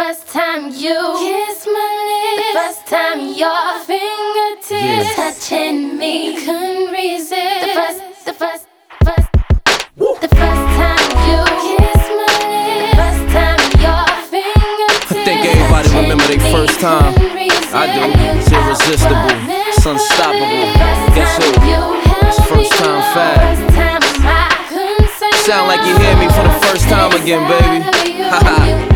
first time you kiss my lips, the first time your fingertips touching me, couldn't resist. The first time you kiss my lips, the first time your fingertips. I think everybody remember their first time. I do. It's irresistible. It's unstoppable. Guess who? It's first time fad. Sound like you hear me for the first time again, baby. Haha.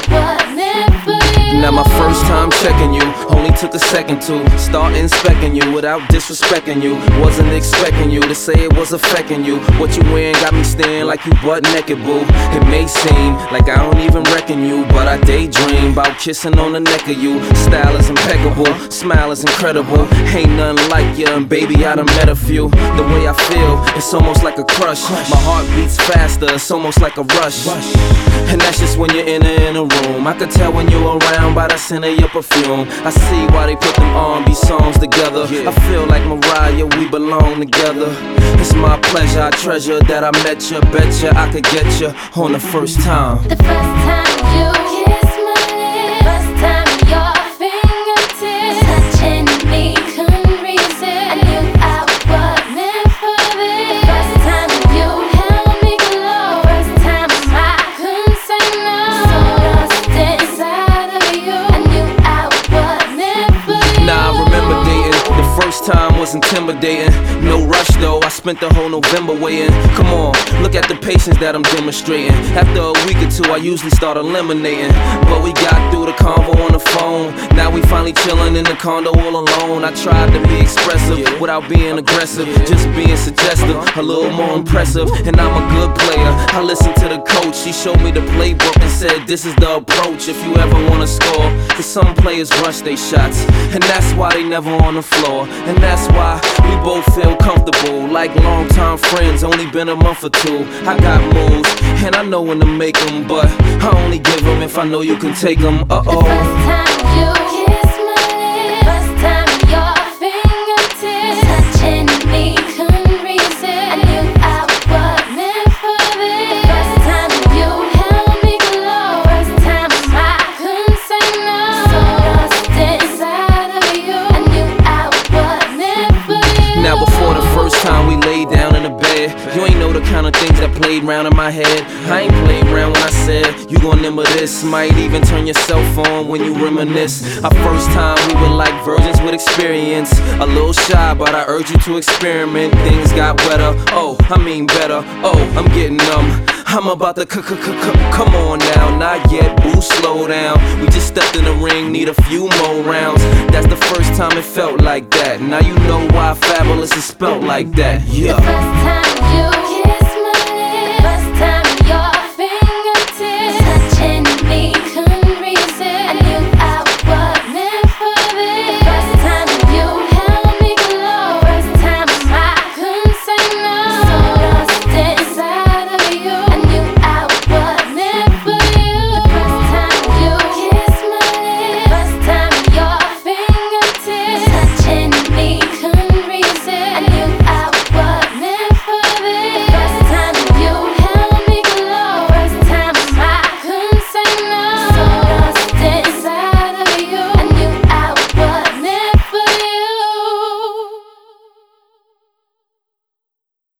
Now my first time checking you, only took a second to start inspecting you without disrespecting you. Wasn't expecting you to say it was affecting you. What you wearing got me staring like you butt naked, boo. It may seem like I don't even reckon you, but I daydream about kissing on the neck of you. Style is impeccable, smile is incredible. Ain't nothing like you, and baby I done met a few. The way I feel, it's almost like a crush. My heart beats faster, it's almost like a rush. And that's just when you're in a room. I could tell when you're around by the scent of your perfume. I see why they put them R&B songs together. I feel like Mariah, we belong together. It's my pleasure, I treasure that I met you. Betcha I could get you on the first time. The first time you kiss my lips, the first time your fingertips touching me, couldn't resist. I knew I was meant for this. The first time you held me close, first time I couldn't say no. So lost inside of you, I knew I was meant for you. Nah, I remember dating. The first time was intimidating. No rush though, I spent the whole November waiting. Come on, look at the patience that I'm demonstrating. After a week or two, I usually start eliminating. But we got through the convo on the phone. Now we finally chilling in the condo all alone. I tried to be expressive without being aggressive, just being suggestive, a little more impressive. And I'm a good player, I listened to the coach. He showed me the playbook and said this is the approach if you ever wanna score. Cause some players rush their shots, and that's why they never on the floor. And that's why we both feel comfortable, like longtime friends, only been a month or two. I got moves, and I know when to make them, but I only give them if I know you can take them. The first time you kiss my lips, first time your fingertips touching me, couldn't resist. I knew I was meant for this. The first time you held me close, first time I couldn't say no. So lost inside of you, I knew I was meant for you. Now before the first time we laid down in the bed, you ain't know the kind of things that played round in my head. I ain't played round when I said you gon' remember this. Might even turn your cell phone when you reminisce. Our first time we were like virgins with experience. A little shy, but I urge you to experiment. Things got wetter, oh, I mean better. Oh, I'm getting numb. I'm about to come on now. Not yet, boo, slow down. We just stepped in the ring, need a few more rounds. That's the first time it felt like that. Now you know why Fabulous is spelt like that. Yeah. The first time you